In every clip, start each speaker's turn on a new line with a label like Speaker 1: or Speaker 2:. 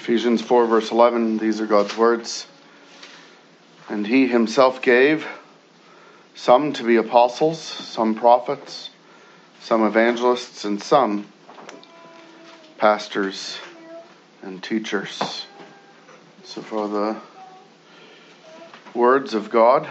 Speaker 1: Ephesians 4 verse 11, these are God's words. And he himself gave some to be apostles, some prophets, some evangelists, and some pastors and teachers. So for the words of God,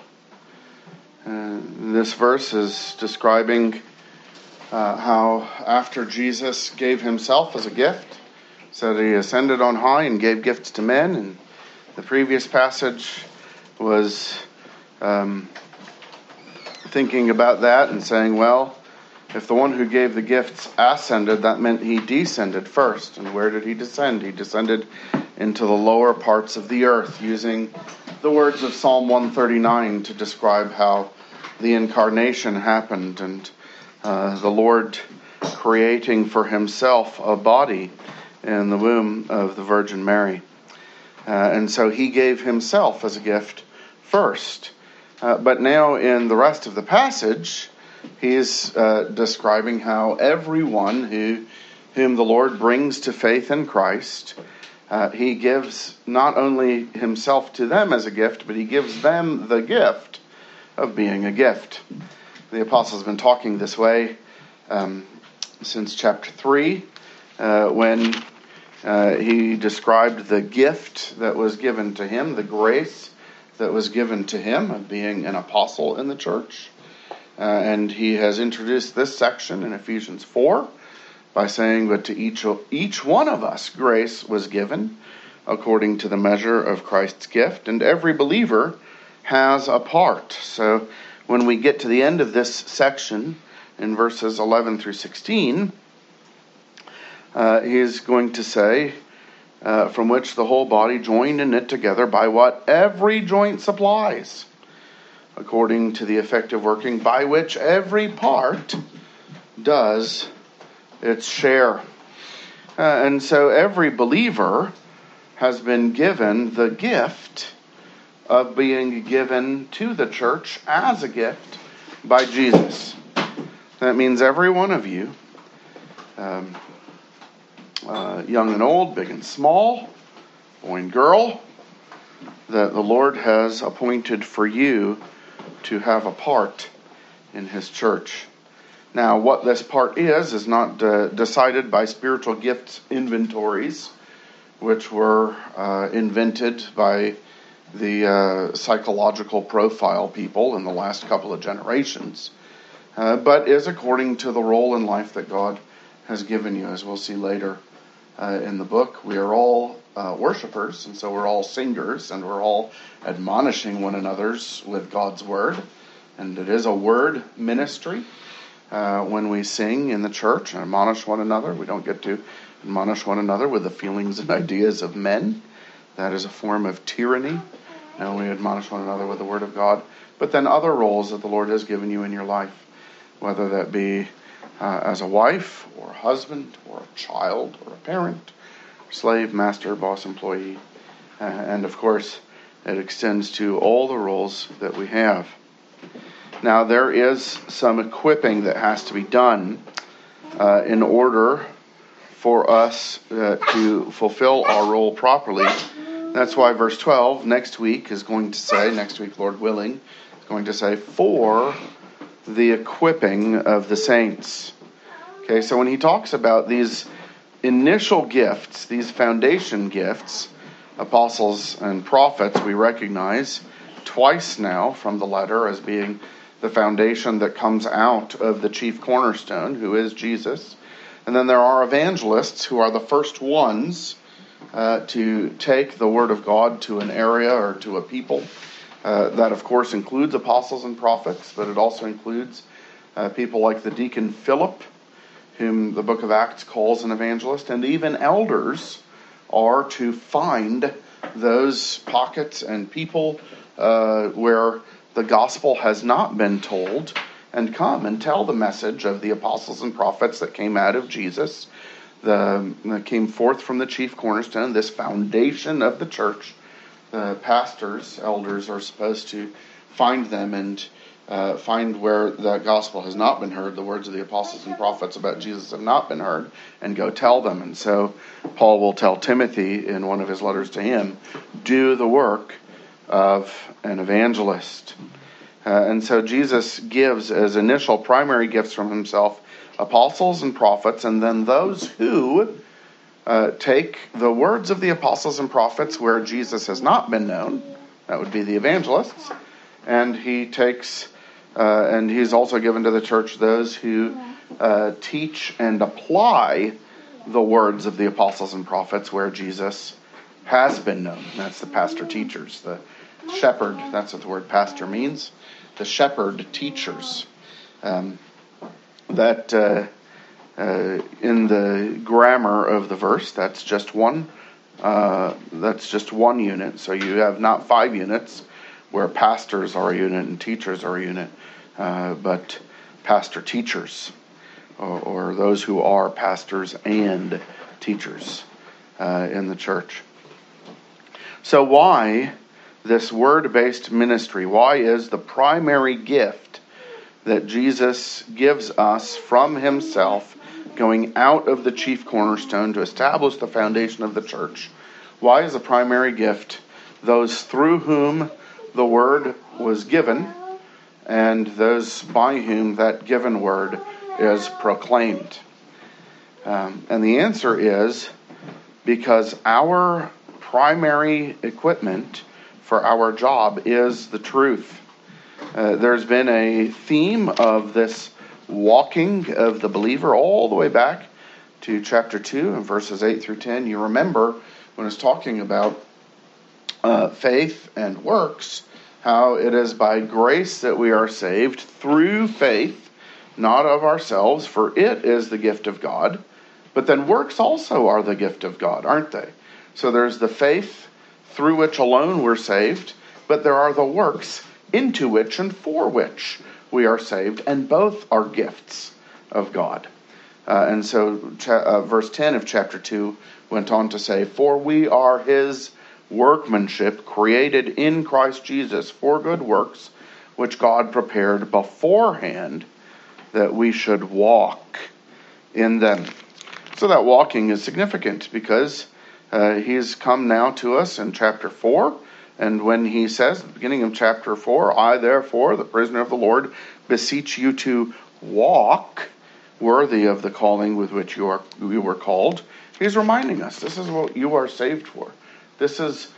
Speaker 1: this verse is describing how after Jesus gave himself as a gift, said he ascended on high and gave gifts to men. And the previous passage was thinking about that and saying, well, if the one who gave the gifts ascended, that meant he descended first. And where did he descend? He descended into the lower parts of the earth, using the words of Psalm 139 to describe how the incarnation happened and the Lord creating for himself a body in the womb of the Virgin Mary. And so he gave himself as a gift first. But now in the rest of the passage, he's describing how everyone whom the Lord brings to faith in Christ, he gives not only himself to them as a gift, but he gives them the gift of being a gift. The Apostle's been talking this way since chapter 3, when he described the gift that was given to him, the grace that was given to him of being an apostle in the church. And he has introduced this section in Ephesians 4 by saying, but to each one of us grace was given according to the measure of Christ's gift, and every believer has a part. So when we get to the end of this section, in verses 11 through 16, he is going to say, from which the whole body joined and knit together by what every joint supplies, according to the effective working by which every part does its share. And so every believer has been given the gift of being given to the church as a gift by Jesus. That means every one of you, young and old, big and small, boy and girl, that the Lord has appointed for you to have a part in his church. Now, what this part is not decided by spiritual gifts inventories, which were invented by the psychological profile people in the last couple of generations, but is according to the role in life that God has given you, as we'll see later in the book. We are all worshipers, and so we're all singers, and we're all admonishing one another's with God's word. And it is a word ministry when we sing in the church and admonish one another. We don't get to admonish one another with the feelings and ideas of men. That is a form of tyranny. And we admonish one another with the word of God. But then other roles that the Lord has given you in your life, whether that be as a wife, or a husband, or a child, or a parent, slave, master, boss, employee. And of course, it extends to all the roles that we have. Now, there is some equipping that has to be done in order for us to fulfill our role properly. That's why verse 12 next week, Lord willing, is going to say, for the equipping of the saints. Okay, so when he talks about these initial gifts, these foundation gifts, apostles and prophets, we recognize twice now from the letter as being the foundation that comes out of the chief cornerstone, who is Jesus. And then there are evangelists who are the first ones to take the word of God to an area or to a people. That, of course, includes apostles and prophets, but it also includes people like the deacon Philip, whom the book of Acts calls an evangelist, and even elders are to find those pockets and people where the gospel has not been told, and come and tell the message of the apostles and prophets that came out of Jesus, that came forth from the chief cornerstone, this foundation of the church. The pastors, elders, are supposed to find them and find where the gospel has not been heard, the words of the apostles and prophets about Jesus have not been heard, and go tell them. And so Paul will tell Timothy in one of his letters to him, do the work of an evangelist. And so Jesus gives as initial primary gifts from himself apostles and prophets, and then those who take the words of the apostles and prophets where Jesus has not been known, that would be the evangelists, and he takes, and he's also given to the church those who teach and apply the words of the apostles and prophets where Jesus has been known. That's the pastor teachers, the shepherd, that's what the word pastor means, the shepherd teachers. That in the grammar of the verse, that's just one unit. So you have not 5 units where pastors are a unit and teachers are a unit, but pastor teachers, or those who are pastors and teachers in the church. So why this word-based ministry? Why is the primary gift that Jesus gives us from himself going out of the chief cornerstone to establish the foundation of the church? Why is the primary gift those through whom the word was given and those by whom that given word is proclaimed? And the answer is because our primary equipment for our job is the truth. There's been a theme of this walking of the believer all the way back to chapter 2 and verses 8 through 10. You remember when it's talking about faith and works, how it is by grace that we are saved through faith, not of ourselves, for it is the gift of God. But then works also are the gift of God, aren't they? So there's the faith through which alone we're saved, but there are the works into which and for which we are saved, and both are gifts of God. And so verse 10 of chapter 2 went on to say, for we are his workmanship, created in Christ Jesus for good works, which God prepared beforehand that we should walk in them. So that walking is significant because he's come now to us in chapter 4. And when he says, at the beginning of chapter 4, I therefore, the prisoner of the Lord, beseech you to walk worthy of the calling with which you were called. He's reminding us, this is what you are saved for. This is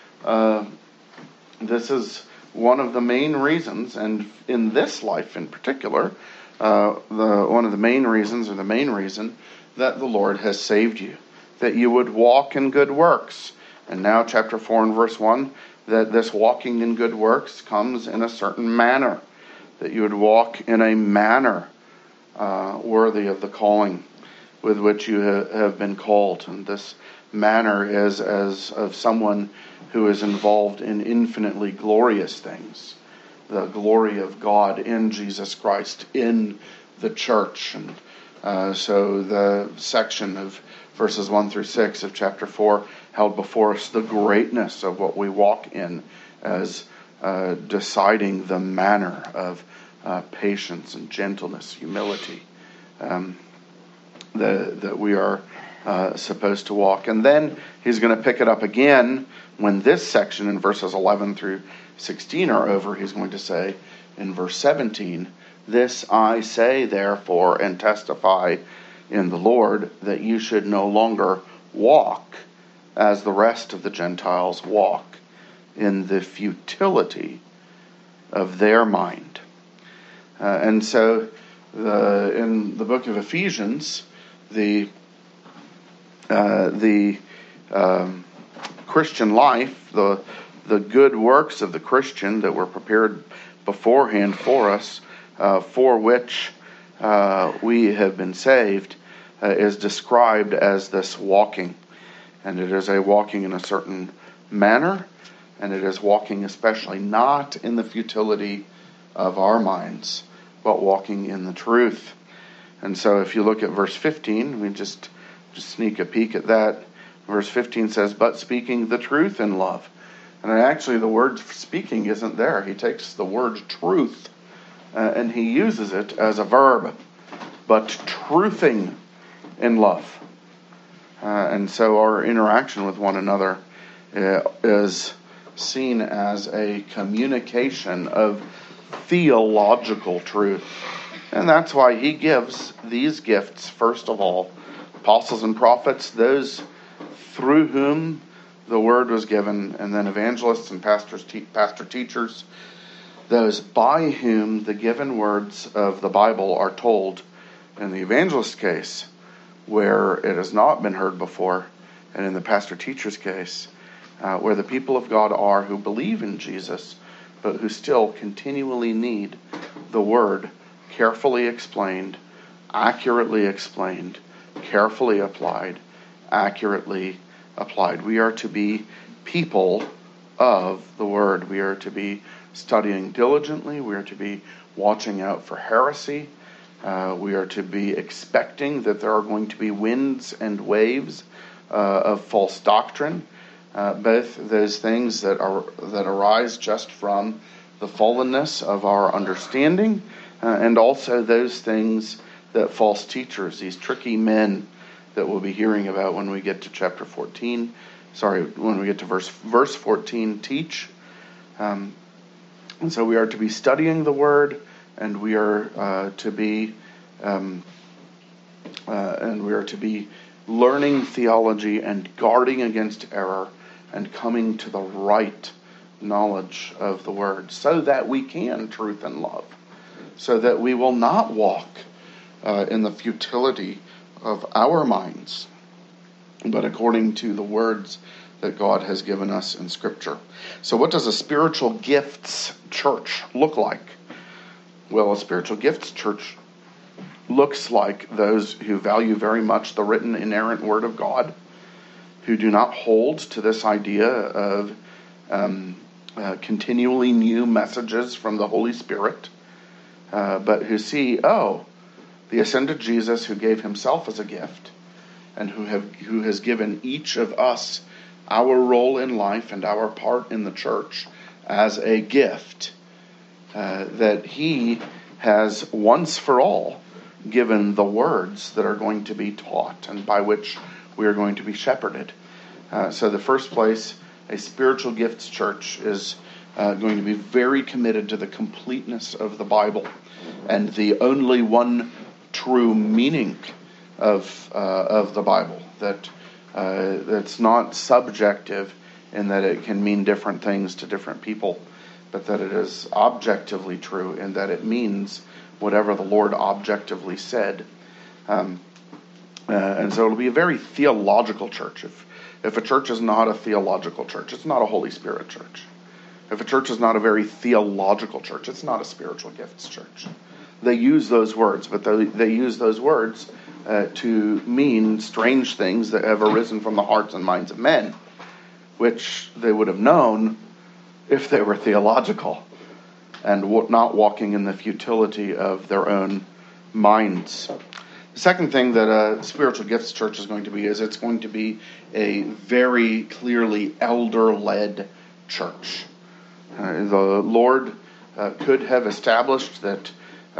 Speaker 1: one of the main reasons, and in this life in particular, one of the main reasons, or the main reason, that the Lord has saved you, that you would walk in good works. And now chapter 4 and verse 1, that this walking in good works comes in a certain manner, that you would walk in a manner worthy of the calling with which you have been called. And this manner is as of someone who is involved in infinitely glorious things, the glory of God in Jesus Christ, in the church. And so the section of verses 1 through 6 of chapter 4 held before us the greatness of what we walk in as deciding the manner of patience and gentleness, humility, that we are supposed to walk. And then he's going to pick it up again when this section in verses 11 through 16 are over. He's going to say in verse 17, this I say therefore and testify in the Lord, that you should no longer walk as the rest of the Gentiles walk, in the futility of their mind. And so in the book of Ephesians, the Christian life, the good works of the Christian that were prepared beforehand for us, for which we have been saved, is described as this walking. And it is a walking in a certain manner, and it is walking especially not in the futility of our minds, but walking in the truth. And so if you look at verse 15, we just sneak a peek at that. Verse 15 says, but speaking the truth in love. And actually the word speaking isn't there. He takes the word truth and he uses it as a verb, but truthing in love. And so our interaction with one another is seen as a communication of theological truth. And that's why he gives these gifts, first of all, apostles and prophets, those through whom the word was given, and then evangelists and pastor teachers, those by whom the given words of the Bible are told. In the evangelist case, where it has not been heard before, and in the pastor teacher's case, where the people of God are who believe in Jesus, but who still continually need the word carefully explained, accurately explained, carefully applied, accurately applied. We are to be people of the word. We are to be studying diligently. We are to be watching out for heresy. We are to be expecting that there are going to be winds and waves of false doctrine, both those things that arise just from the fallenness of our understanding, and also those things that false teachers, these tricky men that we'll be hearing about when we get to chapter 14, when we get to verse 14, teach. And so we are to be studying the word, and we are to be learning theology and guarding against error and coming to the right knowledge of the word, so that we can truth and love, so that we will not walk in the futility of our minds, but according to the words that God has given us in Scripture. So what does a spiritual gifts church look like? Well, a spiritual gifts church looks like those who value very much the written, inerrant Word of God, who do not hold to this idea of continually new messages from the Holy Spirit, but who see, the ascended Jesus who gave himself as a gift, and who has given each of us our role in life and our part in the church as a gift, that he has once for all given the words that are going to be taught and by which we are going to be shepherded. So the first place, a spiritual gifts church is going to be very committed to the completeness of the Bible and the only one true meaning of the Bible, that's not subjective in that it can mean different things to different people, but that it is objectively true in that it means whatever the Lord objectively said. And so it'll be a very theological church. If a church is not a theological church, it's not a Holy Spirit church. If a church is not a very theological church, it's not a spiritual gifts church. They use those words, but they use those words to mean strange things that have arisen from the hearts and minds of men, which they would have known if they were theological and not walking in the futility of their own minds. The second thing that a spiritual gifts church is going to be is it's going to be a very clearly elder-led church. The Lord could have established that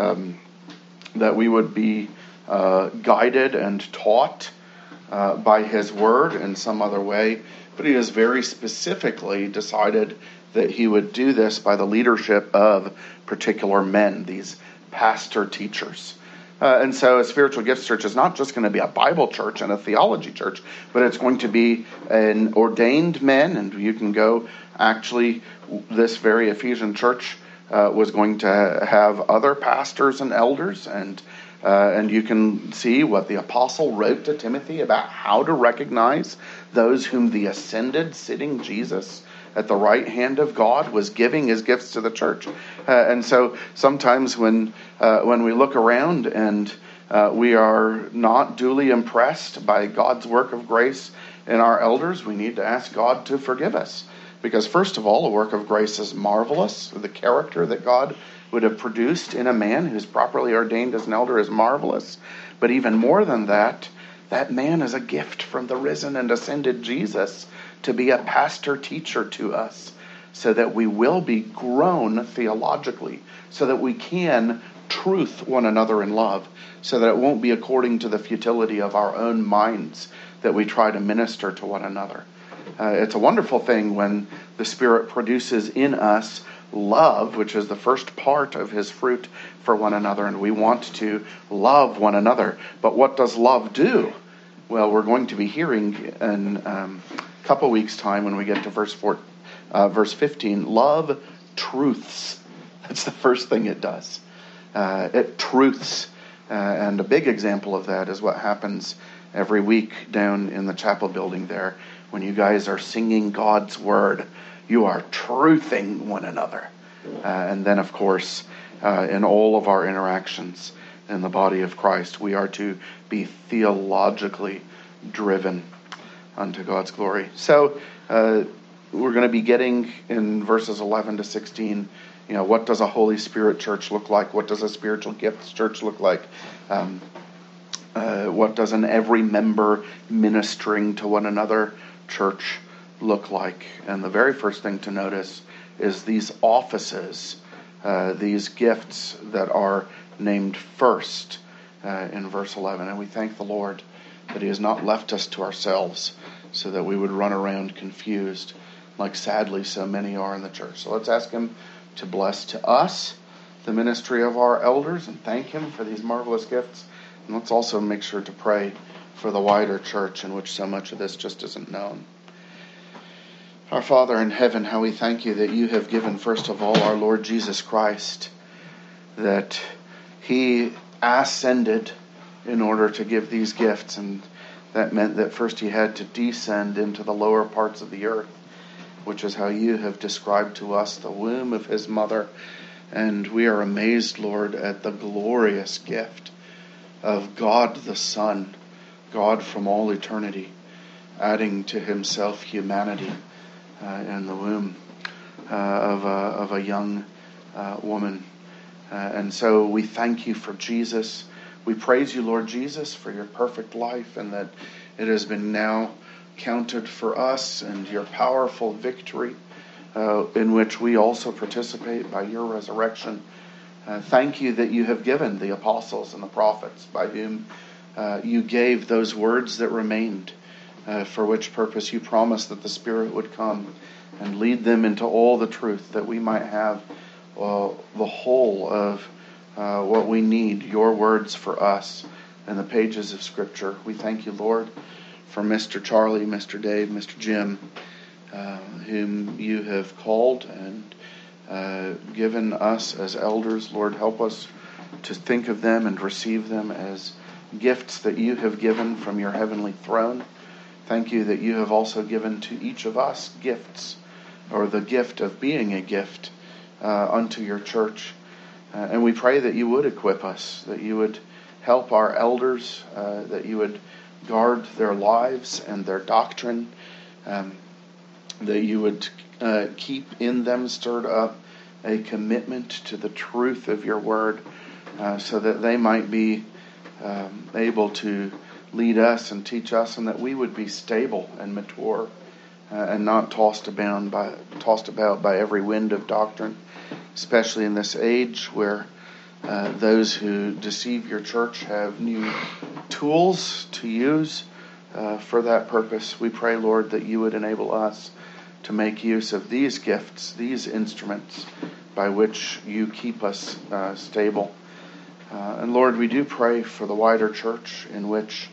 Speaker 1: we would be guided and taught by his word in some other way, but he has very specifically decided that he would do this by the leadership of particular men, these pastor teachers. And so a spiritual gifts church is not just going to be a Bible church and a theology church, but it's going to be an ordained men, and you can go, actually, this very Ephesian church was going to have other pastors and elders, and you can see what the apostle wrote to Timothy about how to recognize those whom the ascended, sitting Jesus at the right hand of God was giving his gifts to the church. And so sometimes when we look around and we are not duly impressed by God's work of grace in our elders, we need to ask God to forgive us. Because first of all, a work of grace is marvelous. The character that God would have produced in a man who's properly ordained as an elder is marvelous. But even more than that, that man is a gift from the risen and ascended Jesus to be a pastor teacher to us. so that we will be grown theologically, so that we can truth one another in love, so that it won't be according to the futility of our own minds that we try to minister to one another. It's a wonderful thing when the Spirit produces in us love, which is the first part of his fruit for one another, and we want to love one another. But what does love do? Well, we're going to be hearing in a couple weeks' time when we get to verse 15, love truths. That's the first thing it does. It truths. And a big example of that is what happens every week down in the chapel building there. When you guys are singing God's word, you are truthing one another. And then, of course, in all of our interactions in the body of Christ, we are to be theologically driven unto God's glory. So we're going to be getting in verses 11 to 16, what does a Holy Spirit church look like? What does a spiritual gifts church look like? What does an every member ministering to one another church look like? And the very first thing to notice is these offices, these gifts that are named first in verse 11. And we thank the Lord that he has not left us to ourselves so that we would run around confused, like sadly so many are in the church. So let's ask him to bless to us the ministry of our elders and thank him for these marvelous gifts. And let's also make sure to pray for the wider church in which so much of this just isn't known. Our Father in heaven, how we thank you that you have given, first of all, our Lord Jesus Christ, that he ascended in order to give these gifts, and that meant that first he had to descend into the lower parts of the earth, which is how you have described to us the womb of his mother. And we are amazed, Lord, at the glorious gift of God the Son, God from all eternity, adding to himself humanity in the womb of a young woman. And so we thank you for Jesus. We praise you, Lord Jesus, for your perfect life, and that it has been now counted for us, and your powerful victory in which we also participate by your resurrection. Thank you that you have given the apostles and the prophets by whom you gave those words that remained, for which purpose you promised that the Spirit would come and lead them into all the truth, that we might have the whole of what we need, your words for us in the pages of Scripture. We thank you, Lord, for Mr. Charlie, Mr. Dave, Mr. Jim, whom you have called and given us as elders. Lord, help us to think of them and receive them as gifts that you have given from your heavenly throne. Thank you that you have also given to each of us gifts, or the gift of being a gift unto your church. And we pray that you would equip us, that you would help our elders, that you would guard their lives and their doctrine, that you would keep in them stirred up a commitment to the truth of your word, so that they might be able to lead us and teach us, and that we would be stable and mature and not tossed about by every wind of doctrine, especially in this age where those who deceive your church have new tools to use for that purpose. We pray, Lord, that you would enable us to make use of these gifts, these instruments by which you keep us stable. And Lord, we do pray for the wider church, in which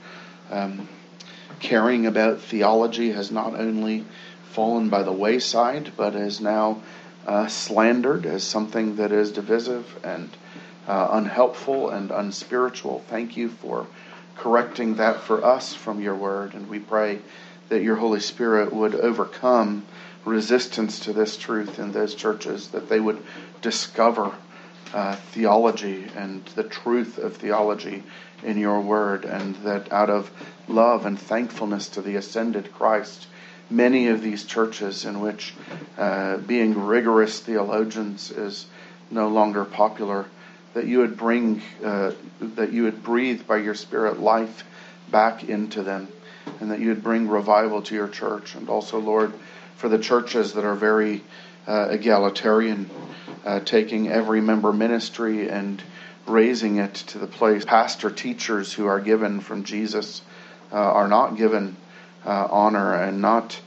Speaker 1: caring about theology has not only fallen by the wayside, but is now slandered as something that is divisive and unhelpful and unspiritual. Thank you for correcting that for us from your word, and we pray that your Holy Spirit would overcome resistance to this truth in those churches, that they would discover theology and the truth of theology in your word, and that out of love and thankfulness to the ascended Christ, many of these churches in which being rigorous theologians is no longer popular, that you would breathe by your Spirit life back into them, and that you would bring revival to your church. And also, Lord, for the churches that are very egalitarian, taking every member ministry and raising it to the place. Pastor teachers who are given from Jesus are not given honor and not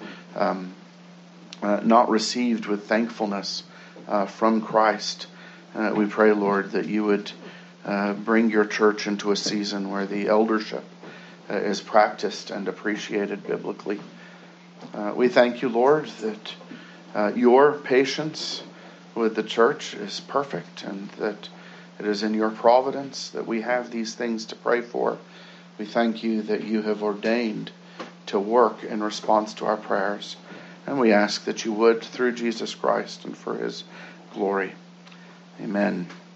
Speaker 1: received with thankfulness from Christ. We pray, Lord, that you would bring your church into a season where the eldership is practiced and appreciated biblically. We thank you, Lord, that your patience with the church is perfect, and that it is in your providence that we have these things to pray for. We thank you that you have ordained to work in response to our prayers, and we ask that you would through Jesus Christ and for his glory. Amen.